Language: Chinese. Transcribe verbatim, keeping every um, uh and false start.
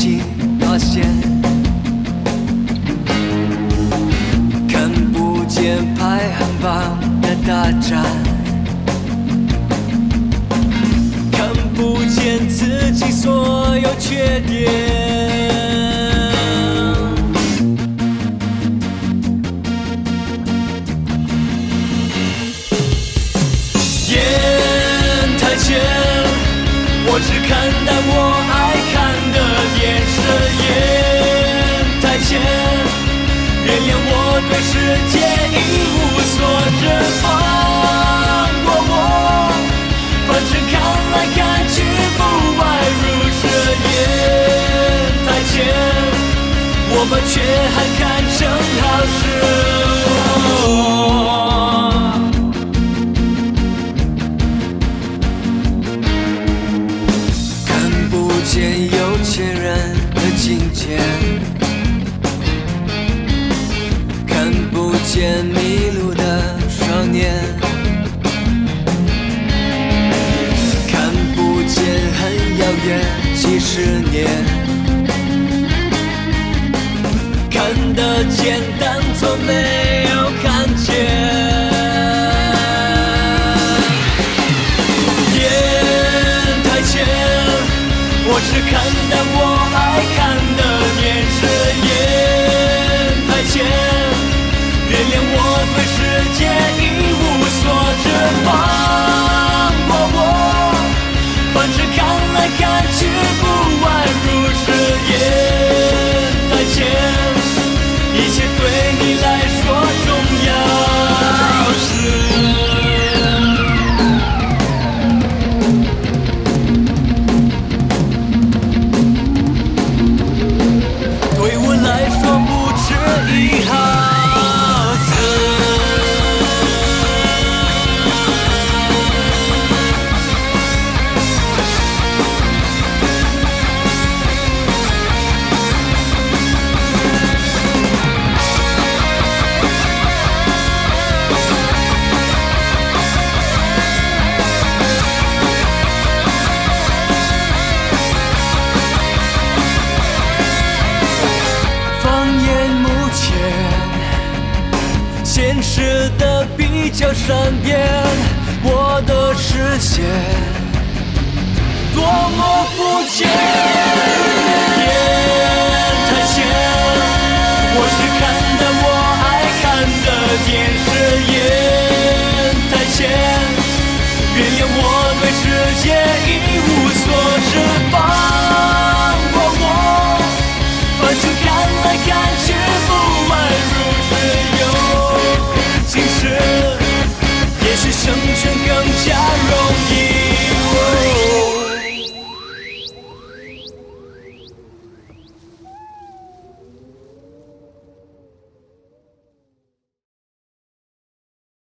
起发现，看不见排行榜的大战，看不见自己所有缺点。烟台前，我只看到我爱看的电视。烟台前，原谅我对世界一无所知，放过我，反正看来看去不外如是。烟台前，我们却还看成好事。看不见有钱人的金钱，看不见迷路的少年，看不见很遥远几十年，看得见但从没有看见。烟台前，我只看到我爱看的电视。烟台前，原谅我对世界一无所知，放过我，反正看来看去不外如是。烟台前，一切对你来说重要事。对我来说不止一毫子。现实的比较善变，我的视线多么肤浅。烟台前，我只看到我爱看的电视。烟台前，原谅我对世界一